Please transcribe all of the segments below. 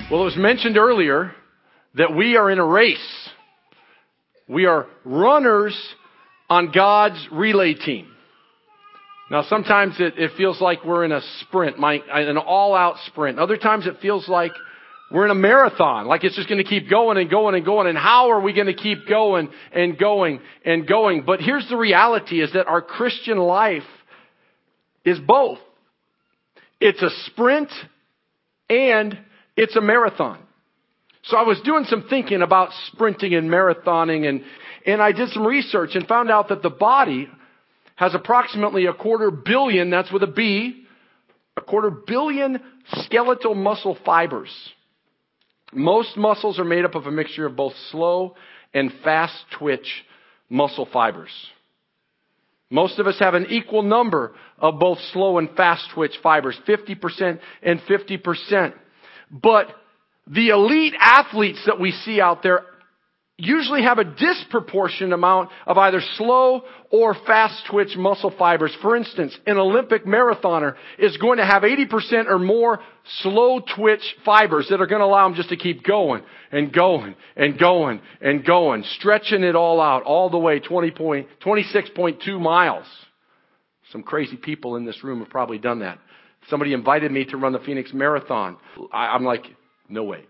Well, it was mentioned earlier that we are in a race. We are runners on God's relay team. Now, sometimes it feels like we're in a sprint, an all-out sprint. Other times it feels like we're in a marathon, like it's just going to keep going and going and going. And how are we going to keep going and going and going? But here's the reality, is that our Christian life is both. It's a sprint and it's a marathon. So I was doing some thinking about sprinting and marathoning, and I did some research and found out that the body has approximately 250 million, that's with a B, 250 million skeletal muscle fibers. Most muscles are made up of a mixture of both slow and fast twitch muscle fibers. Most of us have an equal number of both slow and fast twitch fibers, 50% and 50%. But the elite athletes that we see out there usually have a disproportionate amount of either slow or fast twitch muscle fibers. For instance, an Olympic marathoner is going to have 80% or more slow twitch fibers that are going to allow them just to keep going and going and going and going, stretching it all out, all the way 26.2 miles. Some crazy people in this room have probably done that. Somebody invited me to run the Phoenix Marathon. I'm like, no way.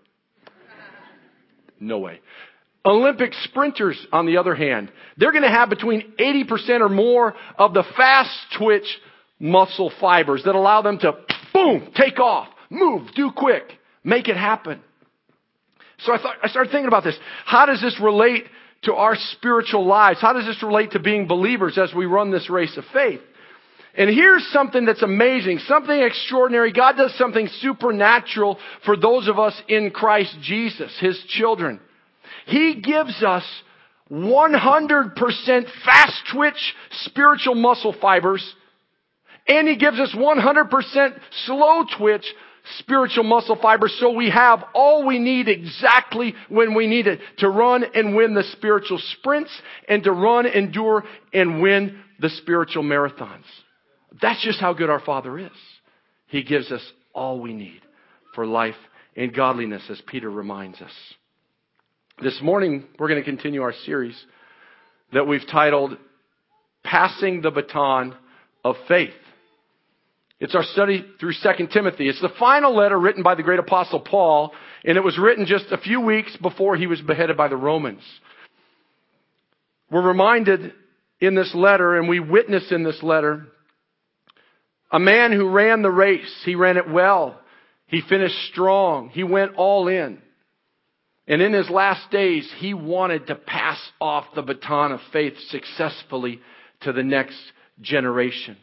No way. Olympic sprinters, on the other hand, they're going to have between 80% or more of the fast twitch muscle fibers that allow them to, boom, take off, move, do quick, make it happen. So I started thinking about this. How does this relate to our spiritual lives? How does this relate to being believers as we run this race of faith? And here's something that's amazing, something extraordinary. God does something supernatural for those of us in Christ Jesus, His children. He gives us 100% fast twitch spiritual muscle fibers, and He gives us 100% slow twitch spiritual muscle fibers, so we have all we need exactly when we need it to run and win the spiritual sprints and to run, endure, and win the spiritual marathons. That's just how good our Father is. He gives us all we need for life and godliness, as Peter reminds us. This morning, we're going to continue our series that we've titled, Passing the Baton of Faith. It's our study through 2 Timothy. It's the final letter written by the great apostle Paul, and it was written just a few weeks before he was beheaded by the Romans. We're reminded in this letter, and we witness in this letter, a man who ran the race. He ran it well. He finished strong. He went all in. And in his last days, he wanted to pass off the baton of faith successfully to the next generation.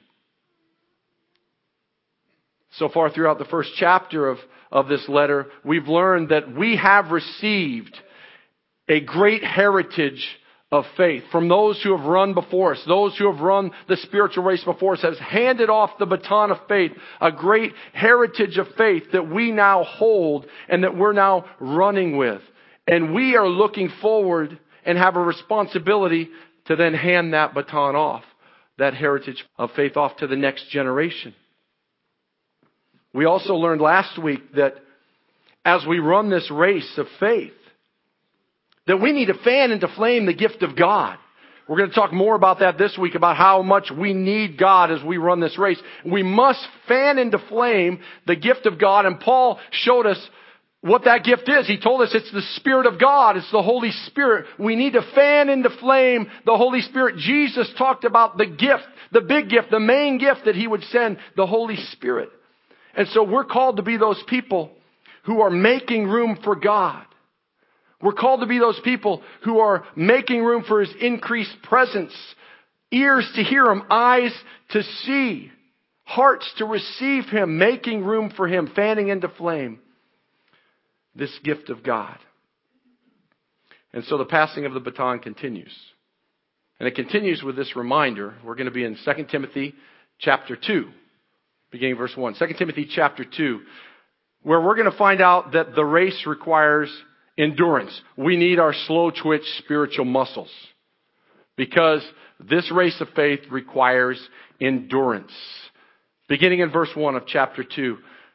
So far throughout the first chapter of this letter, we've learned that we have received a great heritage of faith from those who have run before us. Those who have run the spiritual race before us has handed off the baton of faith, a great heritage of faith that we now hold and that we're now running with. And we are looking forward and have a responsibility to then hand that baton off, that heritage of faith off to the next generation. We also learned last week that as we run this race of faith, that we need to fan into flame the gift of God. We're going to talk more about that this week, about how much we need God as we run this race. We must fan into flame the gift of God, and Paul showed us what that gift is. He told us it's the Spirit of God. It's the Holy Spirit. We need to fan into flame the Holy Spirit. Jesus talked about the gift, the big gift, the main gift that He would send, the Holy Spirit. And so we're called to be those people who are making room for God. We're called to be those people who are making room for His increased presence, ears to hear Him, eyes to see, hearts to receive Him, making room for Him, fanning into flame this gift of God. And so the passing of the baton continues. And it continues with this reminder. We're going to be in 2 Timothy chapter 2, beginning verse 1. 2 Timothy chapter 2, where we're going to find out that the race requires endurance. We need our slow twitch spiritual muscles, because this race of faith requires endurance. Beginning in verse 1 of chapter 2,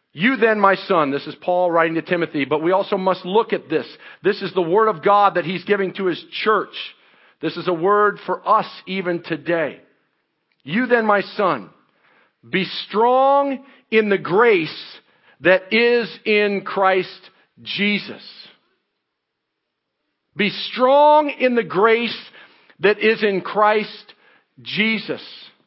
You then, my son, this is Paul writing to Timothy, but we also must look at this. This is the word of God that he's giving to his church. This is a word for us even today. You then, my son, be strong in the grace that is in Christ Jesus. Be strong in the grace that is in Christ Jesus.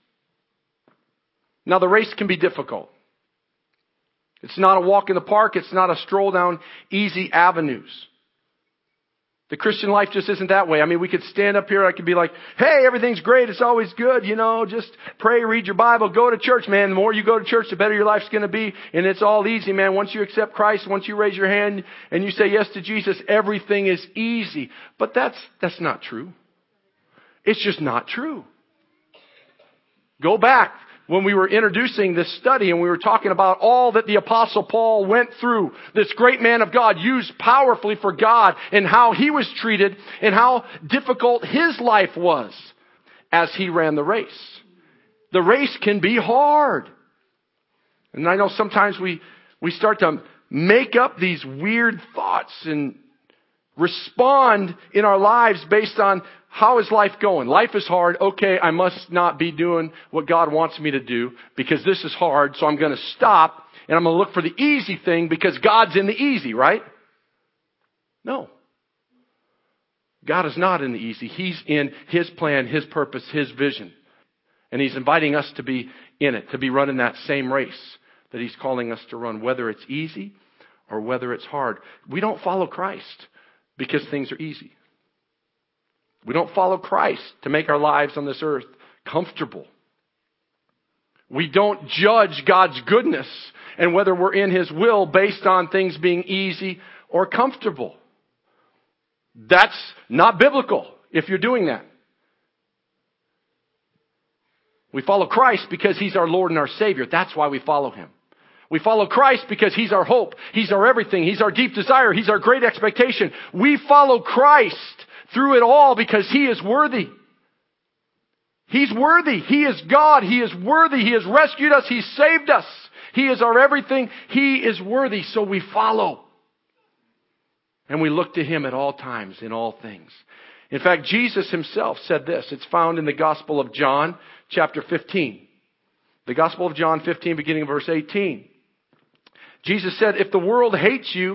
Now, the race can be difficult. It's not a walk in the park. It's not a stroll down easy avenues. The Christian life just isn't that way. I mean, we could stand up here. I could be like, hey, everything's great. It's always good. Just pray, read your Bible, go to church, man. The more you go to church, the better your life's going to be. And it's all easy, man. Once you accept Christ, once you raise your hand and you say yes to Jesus, everything is easy. But that's not true. It's just not true. Go back when we were introducing this study and we were talking about all that the Apostle Paul went through, this great man of God used powerfully for God, and how he was treated and how difficult his life was as he ran the race. The race can be hard. And I know sometimes we start to make up these weird thoughts and respond in our lives based on how is life going? Life is hard. Okay, I must not be doing what God wants me to do because this is hard, so I'm going to stop and I'm going to look for the easy thing because God's in the easy, right? No. God is not in the easy. He's in His plan, His purpose, His vision. And He's inviting us to be in it, to be running that same race that He's calling us to run, whether it's easy or whether it's hard. We don't follow Christ because things are easy. We don't follow Christ to make our lives on this earth comfortable. We don't judge God's goodness and whether we're in His will based on things being easy or comfortable. That's not biblical if you're doing that. We follow Christ because He's our Lord and our Savior. That's why we follow Him. We follow Christ because He's our hope. He's our everything. He's our deep desire. He's our great expectation. We follow Christ through it all because He is worthy. He's worthy. He is God. He is worthy. He has rescued us. He saved us. He is our everything. He is worthy. So we follow. And we look to Him at all times, in all things. In fact, Jesus Himself said this. It's found in the Gospel of John, chapter 15. The Gospel of John 15, beginning of verse 18. Jesus said, if the world hates you,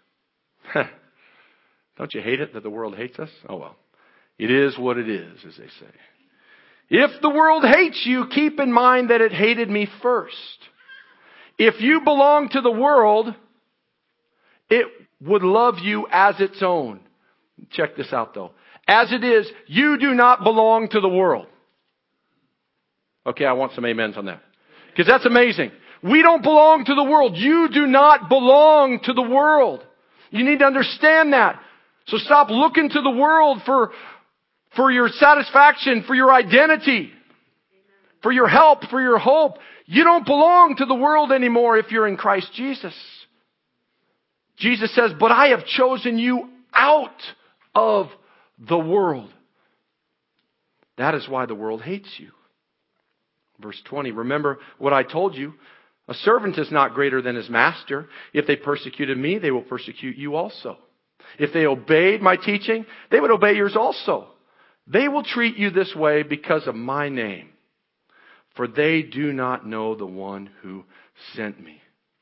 don't you hate it that the world hates us? Oh well, it is what it is, as they say. If the world hates you, keep in mind that it hated me first. If you belong to the world, it would love you as its own. Check this out though. As it is, you do not belong to the world. Okay, I want some amens on that. Because that's amazing. We don't belong to the world. You do not belong to the world. You need to understand that. So stop looking to the world for your satisfaction, for your identity, for your help, for your hope. You don't belong to the world anymore if you're in Christ Jesus. Jesus says, but I have chosen you out of the world. That is why the world hates you. Verse 20, remember what I told you. A servant is not greater than his master. If they persecuted me, they will persecute you also. If they obeyed my teaching, they would obey yours also. They will treat you this way because of my name, for they do not know the one who sent me.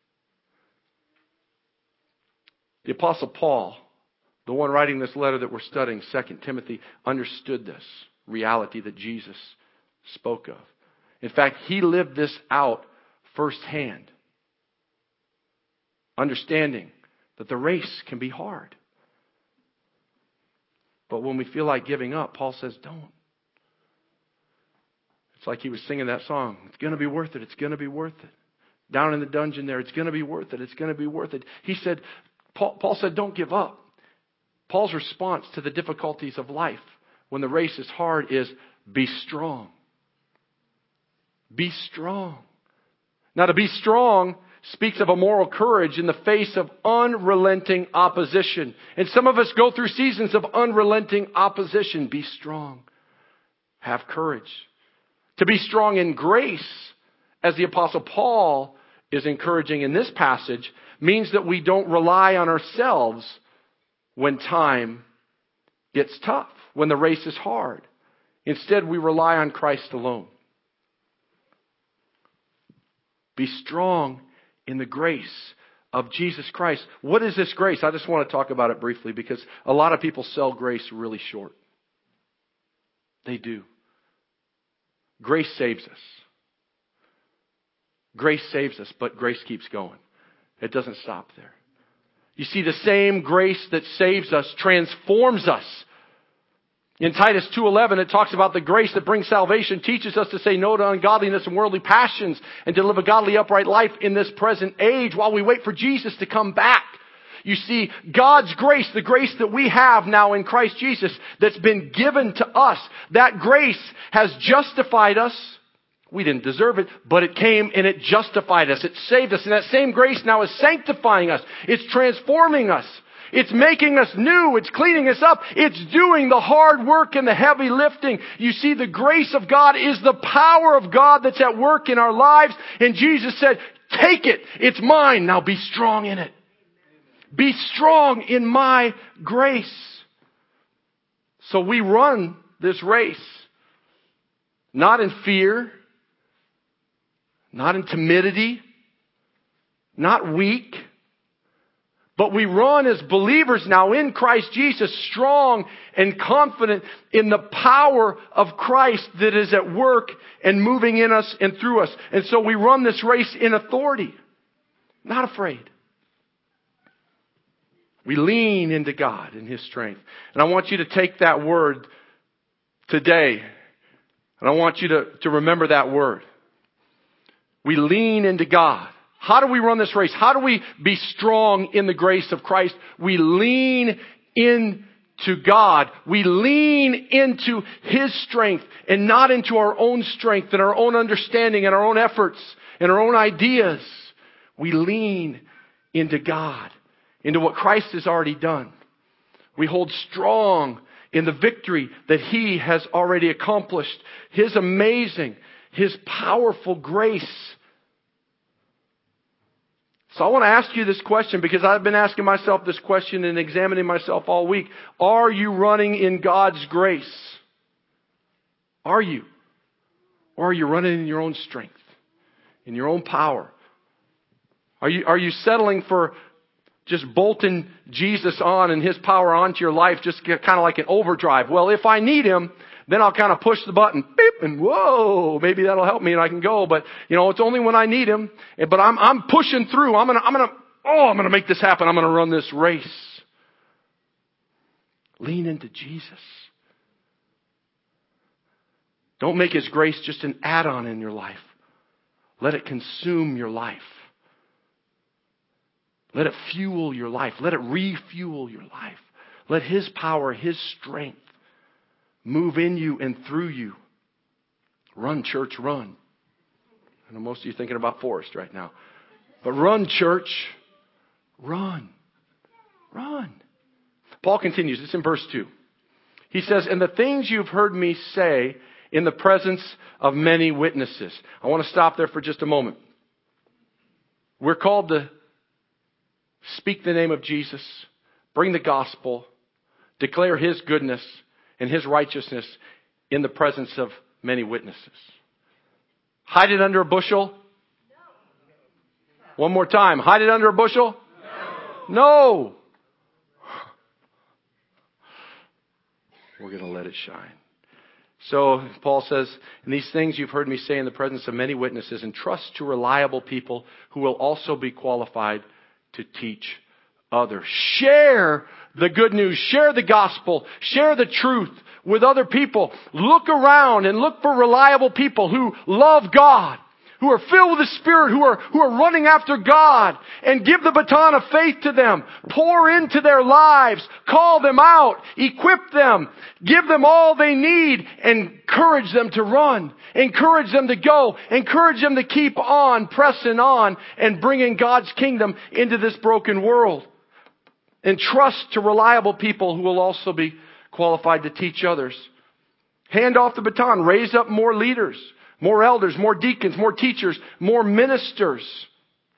The Apostle Paul, the one writing this letter that we're studying, 2 Timothy, understood this reality that Jesus spoke of. In fact, he lived this out firsthand, understanding that the race can be hard. But when we feel like giving up, Paul says, don't. It's like he was singing that song. It's going to be worth it. It's going to be worth it. Down in the dungeon there, it's going to be worth it. It's going to be worth it. He said, Paul said, don't give up. Paul's response to the difficulties of life when the race is hard is, be strong. Be strong. Now, to be strong speaks of a moral courage in the face of unrelenting opposition. And some of us go through seasons of unrelenting opposition. Be strong. Have courage. To be strong in grace, as the Apostle Paul is encouraging in this passage means that we don't rely on ourselves when time gets tough, when the race is hard. Instead, we rely on Christ alone. Be strong in the grace of Jesus Christ. What is this grace? I just want to talk about it briefly because a lot of people sell grace really short. They do. Grace saves us. Grace saves us, but grace keeps going. It doesn't stop there. You see, the same grace that saves us transforms us. In Titus 2:11, it talks about the grace that brings salvation, teaches us to say no to ungodliness and worldly passions, and to live a godly, upright life in this present age while we wait for Jesus to come back. You see, God's grace, the grace that we have now in Christ Jesus, that's been given to us, that grace has justified us. We didn't deserve it, but it came and it justified us. It saved us. And that same grace now is sanctifying us. It's transforming us. It's making us new. It's cleaning us up. It's doing the hard work and the heavy lifting. You see, the grace of God is the power of God that's at work in our lives. And Jesus said, take it. It's mine. Now be strong in it. Be strong in my grace. So we run this race, not in fear, not in timidity, not weak, but we run as believers now in Christ Jesus, strong and confident in the power of Christ that is at work and moving in us and through us. And so we run this race in authority, not afraid. We lean into God and His strength. And I want you to take that word today, and I want you to remember that word. We lean into God. How do we run this race? How do we be strong in the grace of Christ? We lean into God. We lean into His strength and not into our own strength and our own understanding and our own efforts and our own ideas. We lean into God, into what Christ has already done. We hold strong in the victory that He has already accomplished. His amazing, His powerful grace. So I want to ask you this question because I've been asking myself this question and examining myself all week. Are you running in God's grace? Are you? Or are you running in your own strength, in your own power? Are you settling for just bolting Jesus on and His power onto your life, just kind of like an overdrive? Well, if I need Him, then I'll kind of push the button, beep, and whoa, maybe that'll help me and I can go. But it's only when I need Him. But I'm pushing through. I'm gonna make this happen. I'm gonna run this race. Lean into Jesus. Don't make His grace just an add-on in your life. Let it consume your life. Let it fuel your life. Let it refuel your life. Let His power, His strength move in you and through you. Run, church, run. I know most of you are thinking about Forrest right now. But run, church. Run. Run. Paul continues. It's in verse 2. He says, and the things you've heard me say in the presence of many witnesses. I want to stop there for just a moment. We're called to speak the name of Jesus, bring the gospel, declare His goodness and His righteousness in the presence of many witnesses. Hide it under a bushel? No. One more time. Hide it under a bushel? No. We're going to let it shine. So Paul says, and these things you've heard me say in the presence of many witnesses, and trust to reliable people who will also be qualified to teach others. Share the good news. Share the gospel. Share the truth with other people. Look around and look for reliable people who love God, who are filled with the Spirit, who are running after God, and give the baton of faith to them. Pour into their lives. Call them out. Equip them. Give them all they need. Encourage them to run. Encourage them to go. Encourage them to keep on, pressing on, and bringing God's kingdom into this broken world. And trust to reliable people who will also be qualified to teach others. Hand off the baton. Raise up more leaders, more elders, more deacons, more teachers, more ministers.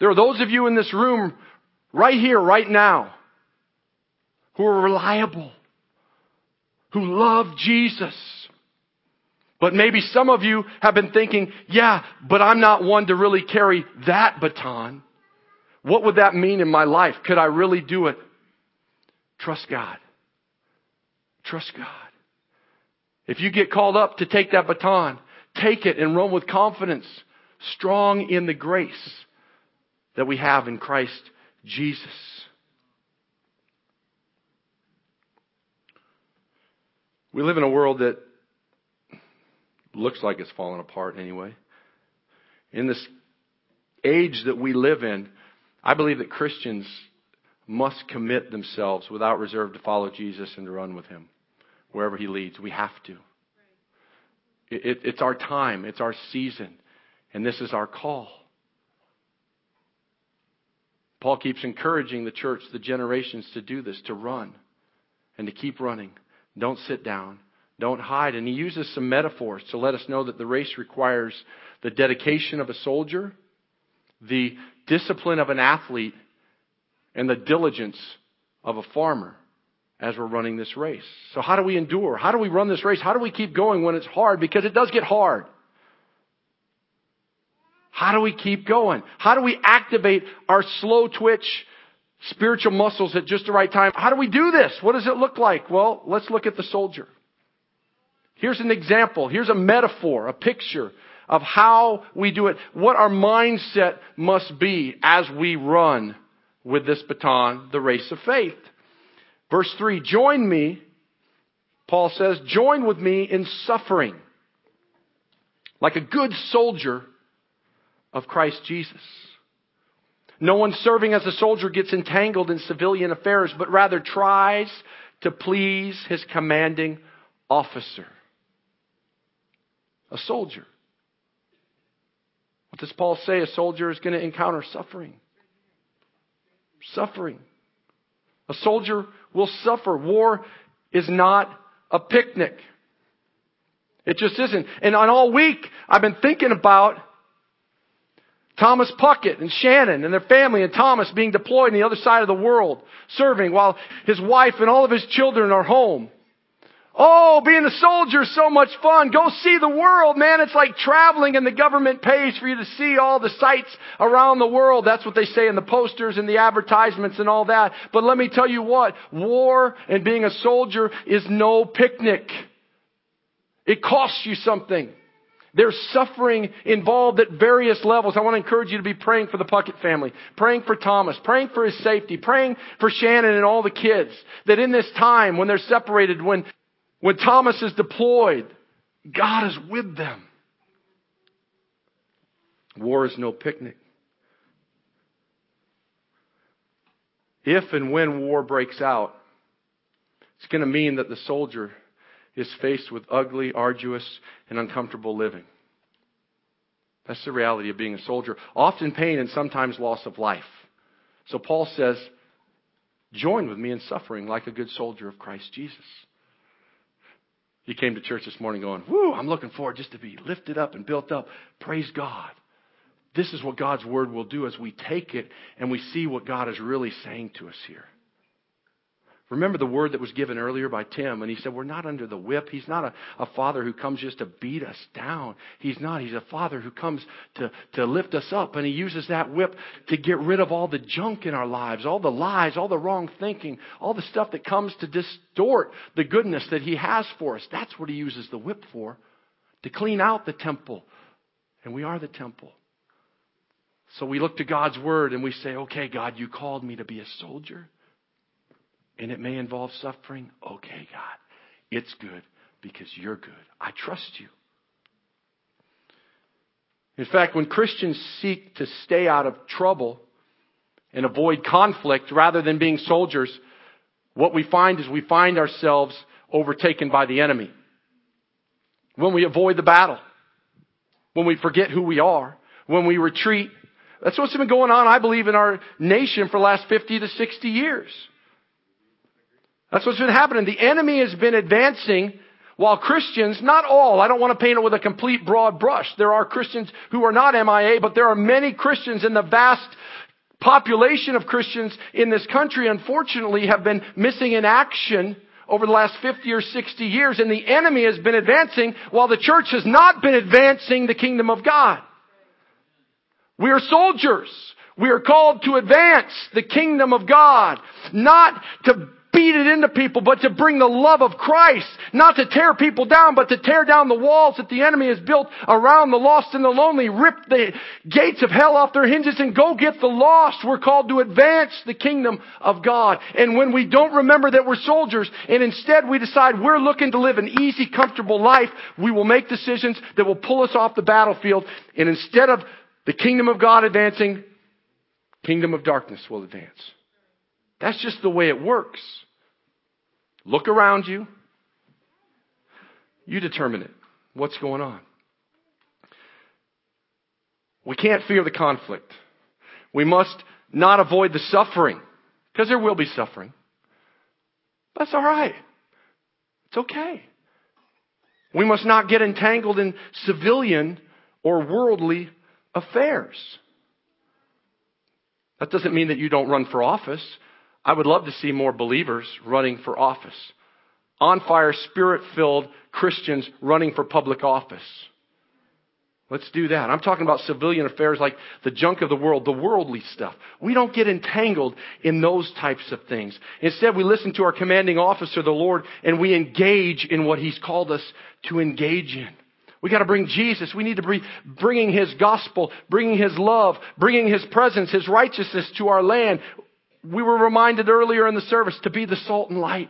There are those of you in this room right here, right now, who are reliable, who love Jesus. But maybe some of you have been thinking, yeah, but I'm not one to really carry that baton. What would that mean in my life? Could I really do it? Trust God. Trust God. If you get called up to take that baton, take it and run with confidence, strong in the grace that we have in Christ Jesus. We live in a world that looks like it's falling apart anyway. In this age that we live in, I believe that Christians must commit themselves without reserve to follow Jesus and to run with Him wherever He leads. We have to. It's our time. It's our season. And this is our call. Paul keeps encouraging the church, the generations, to do this, to run and to keep running. Don't sit down. Don't hide. And he uses some metaphors to let us know that the race requires the dedication of a soldier, the discipline of an athlete, and the diligence of a farmer as we're running this race. So how do we endure? How do we run this race? How do we keep going when it's hard? Because it does get hard. How do we keep going? How do we activate our slow twitch spiritual muscles at just the right time? How do we do this? What does it look like? Well, let's look at the soldier. Here's an example. Here's a metaphor, a picture of how we do it. What our mindset must be as we run with this baton, the race of faith. Verse 3, join me, Paul says, join with me in suffering, like a good soldier of Christ Jesus. No one serving as a soldier gets entangled in civilian affairs, but rather tries to please his commanding officer. A soldier. What does Paul say? A soldier is going to encounter suffering. Suffering. A soldier will suffer. War is not a picnic. It just isn't. And on all week, I've been thinking about Thomas Puckett and Shannon and their family and Thomas being deployed on the other side of the world, serving while his wife and all of his children are home. Oh, being a soldier is so much fun. Go see the world, man. It's like traveling and the government pays for you to see all the sights around the world. That's what they say in the posters and the advertisements and all that. But let me tell you what, war and being a soldier is no picnic. It costs you something. There's suffering involved at various levels. I want to encourage you to be praying for the Puckett family, praying for Thomas, praying for his safety, praying for Shannon and all the kids. That in this time, when they're separated, when Thomas is deployed, God is with them. War is no picnic. If and when war breaks out, it's going to mean that the soldier is faced with ugly, arduous, and uncomfortable living. That's the reality of being a soldier. Often pain and sometimes loss of life. So Paul says, join with me in suffering like a good soldier of Christ Jesus. You came to church this morning going, whoo, I'm looking forward just to be lifted up and built up. Praise God. This is what God's Word will do as we take it and we see what God is really saying to us here. Remember the word that was given earlier by Tim, and he said, we're not under the whip. He's not a father who comes just to beat us down. He's not. He's a father who comes to lift us up, and he uses that whip to get rid of all the junk in our lives, all the lies, all the wrong thinking, all the stuff that comes to distort the goodness that he has for us. That's what he uses the whip for, to clean out the temple. And we are the temple. So we look to God's Word and we say, okay, God, you called me to be a soldier. And it may involve suffering. Okay, God, it's good because you're good. I trust you. In fact, when Christians seek to stay out of trouble and avoid conflict rather than being soldiers, what we find is we find ourselves overtaken by the enemy. When we avoid the battle, when we forget who we are, when we retreat. That's what's been going on, I believe, in our nation for the last 50 to 60 years. That's what's been happening. The enemy has been advancing While Christians, not all, I don't want to paint it with a complete broad brush. There are Christians who are not MIA, but there are many Christians, and the vast population of Christians in this country, unfortunately, have been missing in action over the last 50 or 60 years, and the enemy has been advancing while the church has not been advancing the kingdom of God. We are soldiers. We are called to advance the kingdom of God, not to beat it into people, but to bring the love of Christ, not to tear people down, but to tear down the walls that the enemy has built around the lost and the lonely, rip the gates of hell off their hinges and go get the lost. We're called to advance the kingdom of God. And when we don't remember that we're soldiers and instead we decide we're looking to live an easy, comfortable life, we will make decisions that will pull us off the battlefield. And instead of the kingdom of God advancing, kingdom of darkness will advance. That's just the way it works. Look around you. You determine it. What's going on? We can't fear the conflict. We must not avoid the suffering, because there will be suffering. That's all right. It's okay. We must not get entangled in civilian or worldly affairs. That doesn't mean that you don't run for office. I would love to see more believers running for office. On fire, Spirit-filled Christians running for public office. Let's do that. I'm talking about civilian affairs like the junk of the world, the worldly stuff. We don't get entangled in those types of things. Instead, we listen to our commanding officer, the Lord, and we engage in what He's called us to engage in. We got to bring Jesus. We need to be bringing His gospel, bringing His love, bringing His presence, His righteousness to our land. We were reminded earlier in the service to be the salt and light.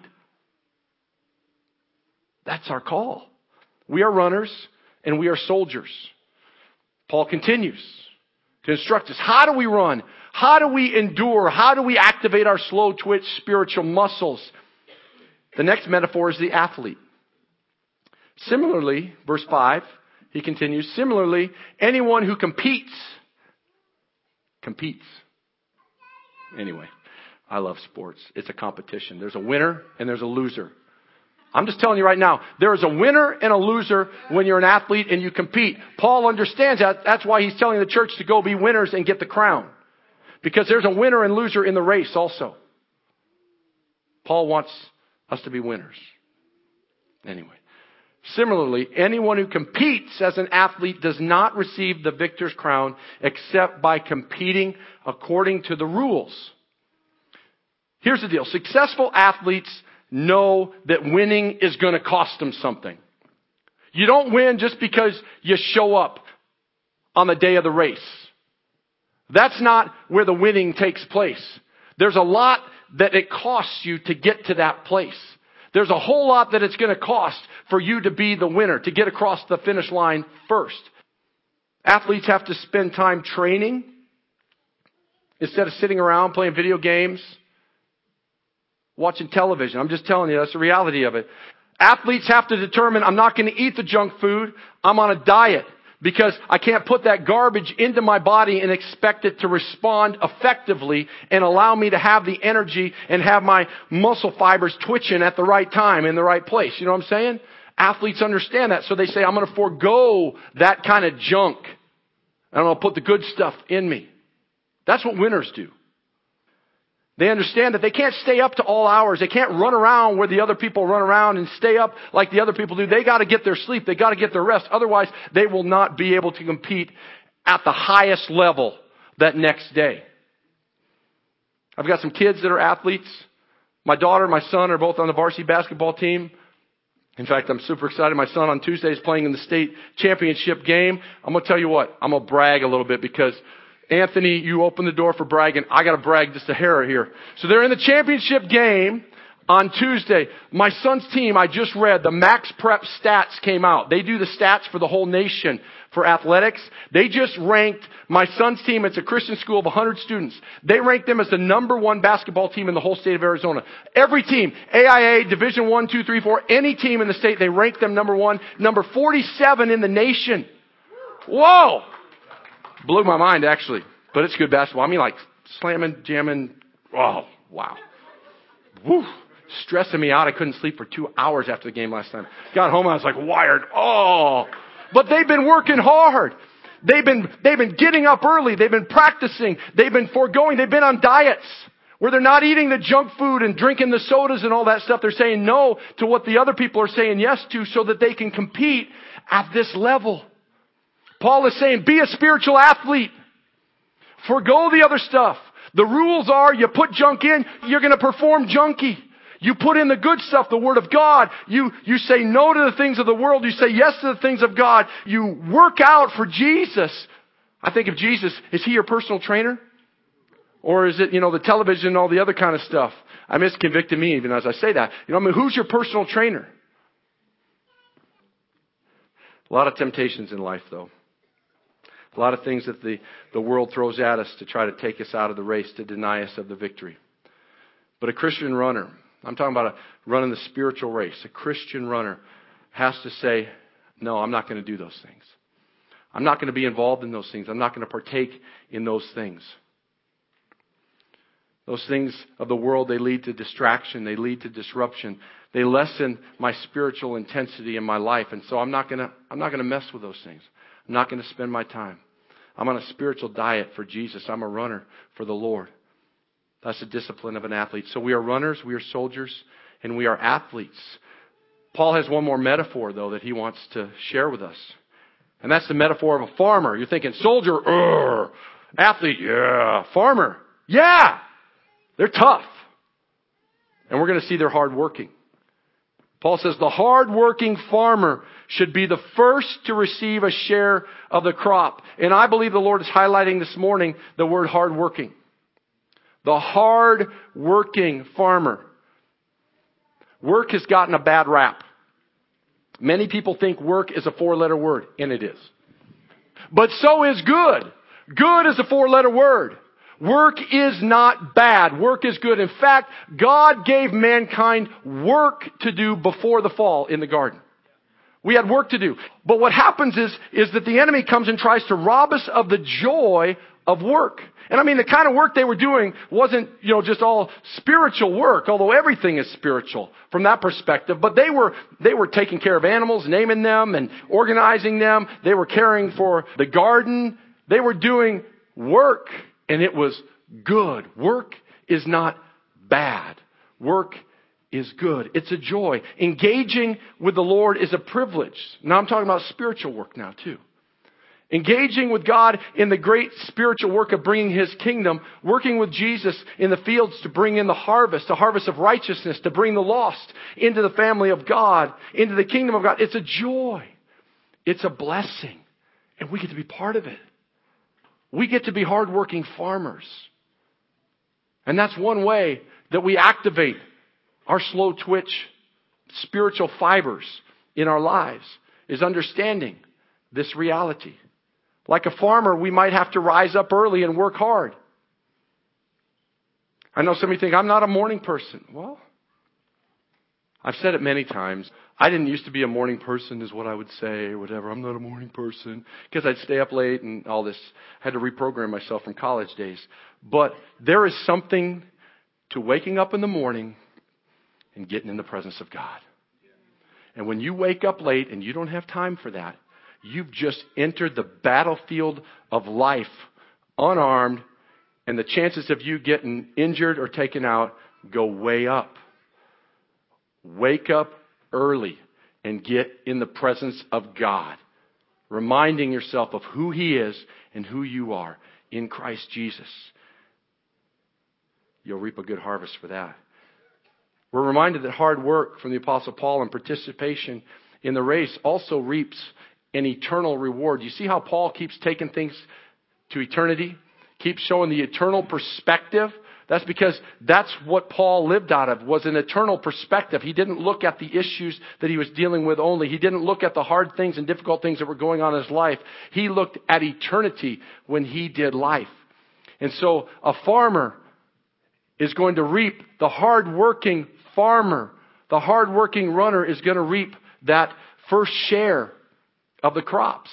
That's our call. We are runners and we are soldiers. Paul continues to instruct us. How do we run? How do we endure? How do we activate our slow twitch spiritual muscles? The next metaphor is the athlete. Similarly, verse 5, he continues, similarly, anyone who competes. Anyway, I love sports. It's a competition. There's a winner and there's a loser. I'm just telling you right now, there is a winner and a loser when you're an athlete and you compete. Paul understands that. That's why he's telling the church to go be winners and get the crown. Because there's a winner and loser in the race also. Paul wants us to be winners. Anyway. Similarly, anyone who competes as an athlete does not receive the victor's crown except by competing according to the rules. Here's the deal. Successful athletes know that winning is going to cost them something. You don't win just because you show up on the day of the race. That's not where the winning takes place. There's a lot that it costs you to get to that place. There's a whole lot that it's going to cost for you to be the winner, to get across the finish line first. Athletes have to spend time training instead of sitting around playing video games, watching television. I'm just telling you, that's the reality of it. Athletes have to determine, I'm not going to eat the junk food. I'm on a diet because I can't put that garbage into my body and expect it to respond effectively and allow me to have the energy and have my muscle fibers twitching at the right time in the right place. You know what I'm saying? Athletes understand that. So they say, I'm going to forego that kind of junk. And I'm going to put the good stuff in me. That's what winners do. They understand that they can't stay up to all hours. They can't run around where the other people run around and stay up like the other people do. They got to get their sleep. They got to get their rest. Otherwise, they will not be able to compete at the highest level that next day. I've got some kids that are athletes. My daughter and my son are both on the varsity basketball team. In fact, I'm super excited. My son on Tuesday is playing in the state championship game. I'm going to tell you what, I'm going to brag a little bit because Anthony, you open the door for bragging. I got to brag just a hair here. So they're in the championship game on Tuesday. My son's team, I just read, the Max Prep stats came out. They do the stats for the whole nation for athletics. They just ranked my son's team. It's a Christian school of 100 students. They ranked them as the number one basketball team in the whole state of Arizona. Every team, AIA, Division 1, 2, 3, 4, any team in the state, they ranked them number one, number 47 in the nation. Whoa! Blew my mind, actually. But it's good basketball. I mean, like, slamming, jamming. Oh, wow. Woo. stressing me out. I couldn't sleep for 2 hours after the game last time. Got home, I was like wired. Oh, but they've been working hard. They've been getting up early. They've been practicing. They've been foregoing. They've been on diets where they're not eating the junk food and drinking the sodas and all that stuff. They're saying no to what the other people are saying yes to so that they can compete at this level. Paul is saying, be a spiritual athlete. Forgo the other stuff. The rules are you put junk in, you're going to perform junky. You put in the good stuff, the Word of God. You say no to the things of the world. You say yes to the things of God. You work out for Jesus. I think of Jesus, is He your personal trainer? Or is it, the television and all the other kind of stuff? It's convicting me even as I say that. Who's your personal trainer? A lot of temptations in life, though. A lot of things that the world throws at us to try to take us out of the race, to deny us of the victory. But a Christian runner, I'm talking about running the spiritual race. A Christian runner has to say, no, I'm not going to do those things. I'm not going to be involved in those things. I'm not going to partake in those things. Those things of the world, they lead to distraction. They lead to disruption. They lessen my spiritual intensity in my life. And so I'm not going to mess with those things. I'm not going to spend my time. I'm on a spiritual diet for Jesus. I'm a runner for the Lord. That's the discipline of an athlete. So we are runners, we are soldiers, and we are athletes. Paul has one more metaphor, though, that he wants to share with us. And that's the metaphor of a farmer. You're thinking, soldier, athlete, yeah. Farmer, yeah. They're tough. And we're going to see they're hardworking. Paul says the hardworking farmer should be the first to receive a share of the crop. And I believe the Lord is highlighting this morning the word hardworking. The hard-working farmer. Work has gotten a bad rap. Many people think work is a 4-letter word, and it is. But so is good. Good is a 4-letter word. Work is not bad. Work is good. In fact, God gave mankind work to do before the fall in the garden. We had work to do. But what happens is that the enemy comes and tries to rob us of the joy of work. And the kind of work they were doing wasn't, just all spiritual work, although everything is spiritual from that perspective. But they were taking care of animals, naming them and organizing them. They were caring for the garden. They were doing work, and it was good. Work is not bad. Work is good. It's a joy. Engaging with the Lord is a privilege. Now I'm talking about spiritual work now too. Engaging with God in the great spiritual work of bringing His kingdom, working with Jesus in the fields to bring in the harvest of righteousness, to bring the lost into the family of God, into the kingdom of God. It's a joy. It's a blessing. And we get to be part of it. We get to be hardworking farmers. And that's one way that we activate our slow twitch spiritual fibers in our lives, is understanding this reality. Like a farmer, we might have to rise up early and work hard. I know some of you think, I'm not a morning person. Well, I've said it many times. I didn't used to be a morning person is what I would say or whatever. I'm not a morning person because I'd stay up late and all this. I had to reprogram myself from college days. But there is something to waking up in the morning and getting in the presence of God. And when you wake up late and you don't have time for that, you've just entered the battlefield of life unarmed, and the chances of you getting injured or taken out go way up. Wake up early and get in the presence of God, reminding yourself of who He is and who you are in Christ Jesus. You'll reap a good harvest for that. We're reminded that hard work from the Apostle Paul and participation in the race also reaps an eternal reward. You see how Paul keeps taking things to eternity? Keeps showing the eternal perspective? That's because that's what Paul lived out of, was an eternal perspective. He didn't look at the issues that he was dealing with only. He didn't look at the hard things and difficult things that were going on in his life. He looked at eternity when he did life. And so a farmer is going to reap, the hard-working farmer, the hard-working runner is going to reap that first share of the crops.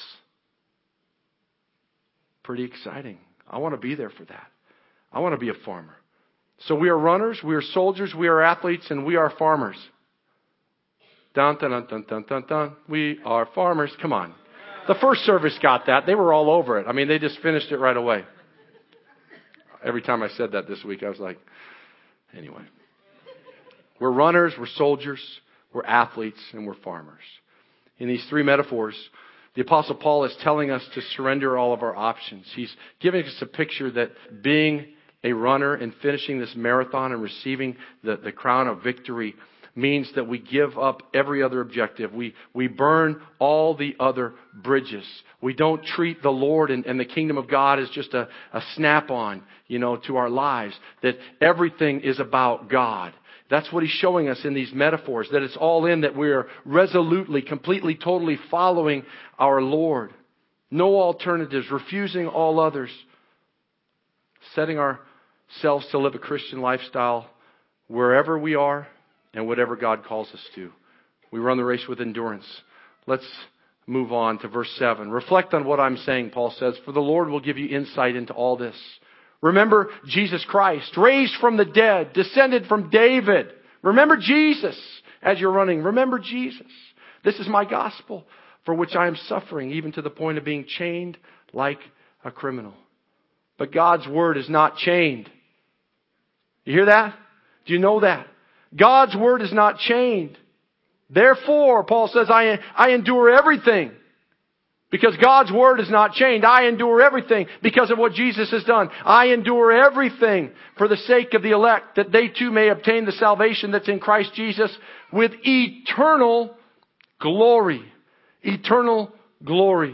Pretty exciting. I want to be there for that. I want to be a farmer. So we are runners, we are soldiers, we are athletes, and we are farmers. Dun, dun, dun, dun, dun, dun, dun. We are farmers. Come on. The first service got that. They were all over it. I mean, they just finished it right away. Every time I said that this week, I was like, anyway. We're runners, we're soldiers, we're athletes, and we're farmers. In these three metaphors, the Apostle Paul is telling us to surrender all of our options. He's giving us a picture that being a runner and finishing this marathon and receiving the crown of victory means that we give up every other objective. We burn all the other bridges. We don't treat the Lord and the kingdom of God as just a snap-on, to our lives. That everything is about God. That's what he's showing us in these metaphors. That it's all in, that we're resolutely, completely, totally following our Lord. No alternatives, refusing all others. Setting ourselves to live a Christian lifestyle wherever we are and whatever God calls us to. We run the race with endurance. Let's move on to verse 7. Reflect on what I'm saying, Paul says, for the Lord will give you insight into all this. Remember Jesus Christ, raised from the dead, descended from David. Remember Jesus as you're running. Remember Jesus. This is my gospel for which I am suffering, even to the point of being chained like a criminal. But God's word is not chained. You hear that? Do you know that? God's word is not chained. Therefore, Paul says, I endure everything. Because God's word is not chained. I endure everything because of what Jesus has done. I endure everything for the sake of the elect, that they too may obtain the salvation that's in Christ Jesus with eternal glory. Eternal glory.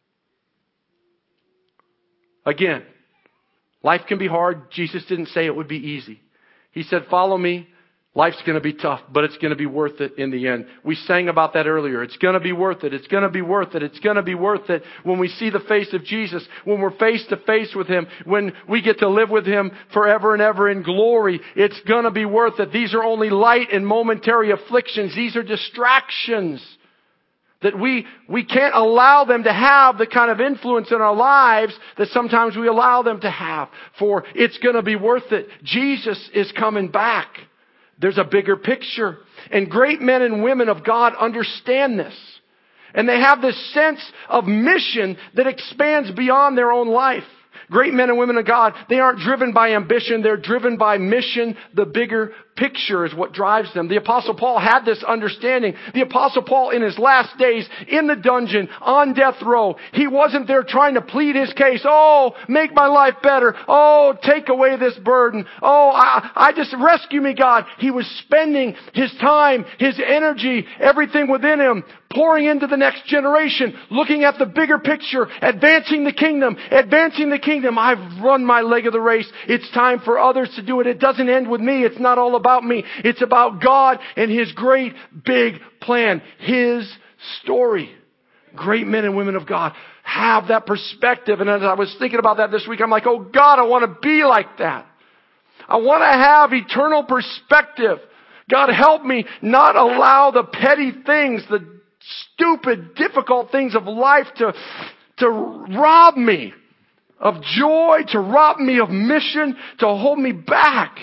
Again, life can be hard. Jesus didn't say it would be easy. He said, follow me. Life's going to be tough, but it's going to be worth it in the end. We sang about that earlier. It's going to be worth it. It's going to be worth it. It's going to be worth it when we see the face of Jesus, when we're face to face with Him, when we get to live with Him forever and ever in glory. It's going to be worth it. These are only light and momentary afflictions. These are distractions that we can't allow them to have the kind of influence in our lives that sometimes we allow them to have. For it's going to be worth it. Jesus is coming back. There's a bigger picture. And great men and women of God understand this. And they have this sense of mission that expands beyond their own life. Great men and women of God, they aren't driven by ambition. They're driven by mission. The bigger picture is what drives them. The Apostle Paul had this understanding. The Apostle Paul in his last days in the dungeon on death row, he wasn't there trying to plead his case. Oh, make my life better. Oh, take away this burden. Oh, I just rescue me, God. He was spending his time, his energy, everything within him, pouring into the next generation, looking at the bigger picture, advancing the kingdom, advancing the kingdom. I've run my leg of the race. It's time for others to do it. It doesn't end with me. It's not all about me. It's about God and His great big plan. His story. Great men and women of God have that perspective. And as I was thinking about that this week, I'm like, oh God, I want to be like that. I want to have eternal perspective. God, help me not allow the petty things, the stupid, difficult things of life to rob me of joy, to rob me of mission, to hold me back.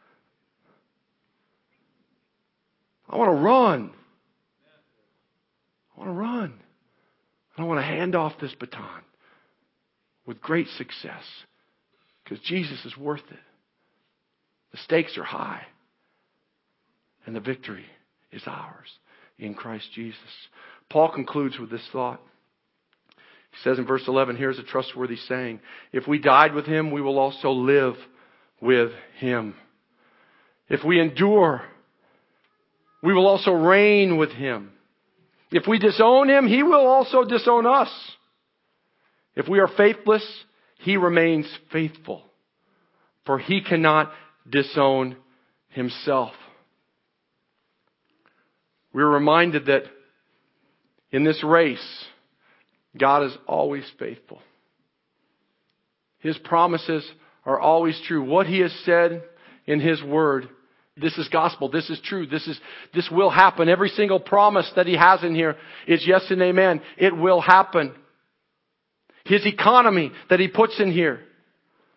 I want to run. I want to run. I want to hand off this baton with great success because Jesus is worth it. The stakes are high and the victory is ours in Christ Jesus. Paul concludes with this thought. He says in verse 11, here's a trustworthy saying, if we died with Him, we will also live with Him. If we endure, we will also reign with Him. If we disown Him, He will also disown us. If we are faithless, He remains faithful, for He cannot disown Himself. We're reminded that in this race, God is always faithful. His promises are always true. What He has said in His Word, this is gospel. This is true. This will happen. Every single promise that He has in here is yes and amen. It will happen. His economy that He puts in here,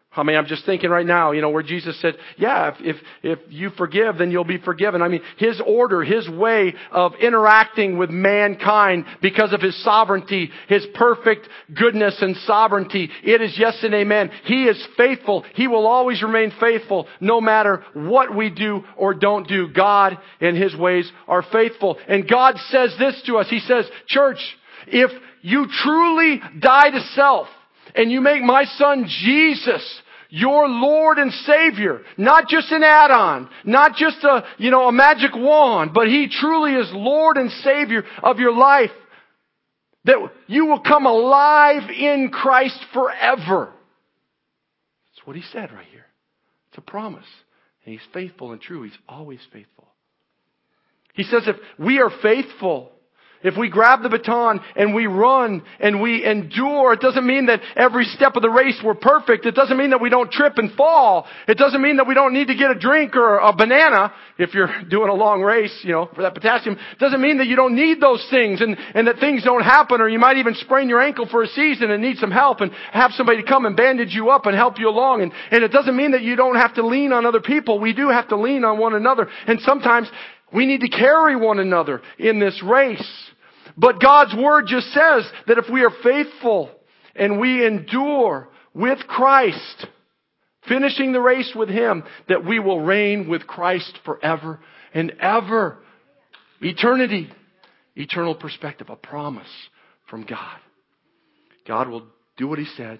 I mean, I'm just thinking right now, where Jesus said, yeah, if you forgive, then you'll be forgiven. I mean, His order, His way of interacting with mankind because of His sovereignty, His perfect goodness and sovereignty, it is yes and amen. He is faithful. He will always remain faithful no matter what we do or don't do. God and His ways are faithful. And God says this to us. He says, church, if you truly die to self, and you make my Son Jesus your Lord and Savior, not just an add-on, not just a magic wand, but He truly is Lord and Savior of your life, that you will come alive in Christ forever. That's what He said right here. It's a promise. And He's faithful and true. He's always faithful. He says if we are faithful, if we grab the baton and we run and we endure, it doesn't mean that every step of the race we're perfect. It doesn't mean that we don't trip and fall. It doesn't mean that we don't need to get a drink or a banana if you're doing a long race, for that potassium. It doesn't mean that you don't need those things and that things don't happen, or you might even sprain your ankle for a season and need some help and have somebody come and bandage you up and help you along. And it doesn't mean that you don't have to lean on other people. We do have to lean on one another. And sometimes we need to carry one another in this race. But God's Word just says that if we are faithful and we endure with Christ, finishing the race with Him, that we will reign with Christ forever and ever. Eternity, eternal perspective, a promise from God. God will do what He said.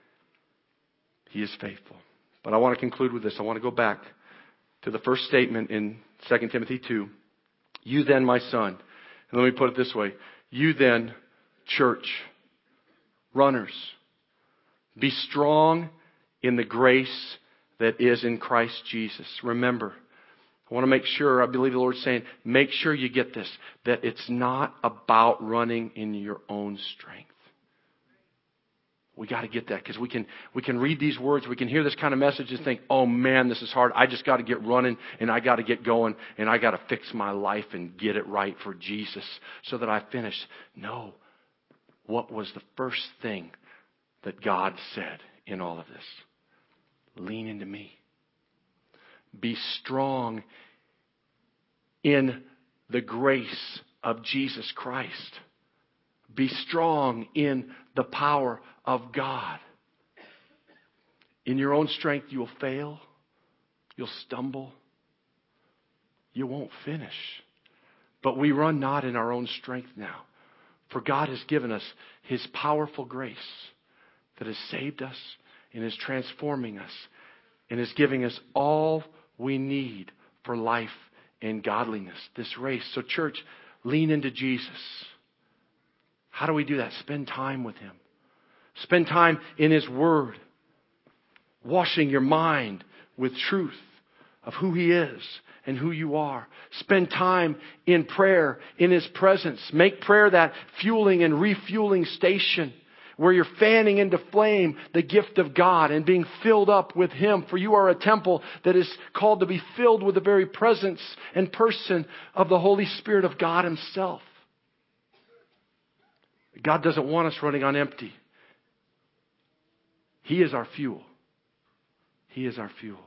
He is faithful. But I want to conclude with this. I want to go back to the first statement in 2 Timothy 2. You then, my son. And let me put it this way. You then, church, runners, be strong in the grace that is in Christ Jesus. Remember, I want to make sure, I believe the Lord's saying, make sure you get this, that it's not about running in your own strength. We got to get that, because we can read these words, we can hear this kind of message and think, oh man, this is hard. I just got to get running and I got to get going and I got to fix my life and get it right for Jesus so that I finish. No. What was the first thing that God said in all of this? Lean into me. Be strong in the grace of Jesus Christ. Be strong in the power of God. In your own strength, you'll fail. You'll stumble. You won't finish. But we run not in our own strength now. For God has given us His powerful grace that has saved us and is transforming us and is giving us all we need for life and godliness, this race. So church, lean into Jesus. How do we do that? Spend time with Him. Spend time in His Word, washing your mind with truth of who He is and who you are. Spend time in prayer, in His presence. Make prayer that fueling and refueling station where you're fanning into flame the gift of God and being filled up with Him. For you are a temple that is called to be filled with the very presence and person of the Holy Spirit of God Himself. God doesn't want us running on empty. He is our fuel. He is our fuel.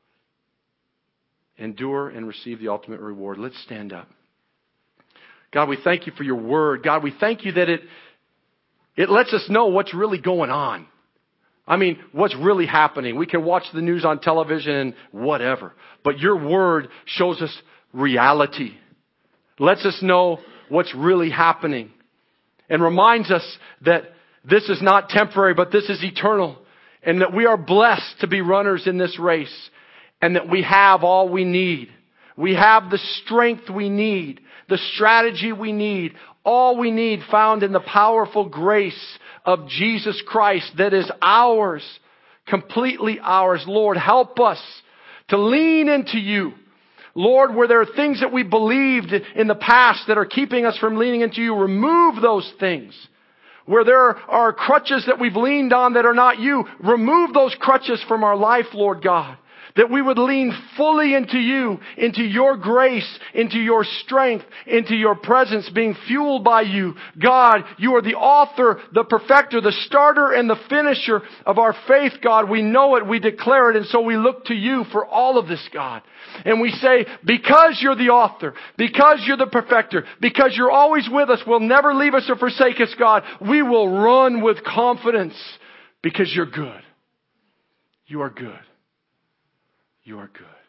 Endure and receive the ultimate reward. Let's stand up. God, we thank You for Your Word. God, we thank You that it lets us know what's really going on. I mean, what's really happening. We can watch the news on television and whatever. But Your Word shows us reality. Lets us know what's really happening. And reminds us that this is not temporary, but this is eternal. And that we are blessed to be runners in this race. And that we have all we need. We have the strength we need. The strategy we need. All we need found in the powerful grace of Jesus Christ that is ours. Completely ours. Lord, help us to lean into You. Lord, where there are things that we believed in the past that are keeping us from leaning into You, remove those things. Where there are crutches that we've leaned on that are not You, remove those crutches from our life, Lord God. That we would lean fully into you, into your grace, into your strength, into your presence, being fueled by you. God, you are the author, the perfecter, the starter, and the finisher of our faith, God. We know it, we declare it, and so we look to you for all of this, God. And we say, because you're the author, because you're the perfecter, because you're always with us, will never leave us or forsake us, God, we will run with confidence because you're good. You are good. You are good.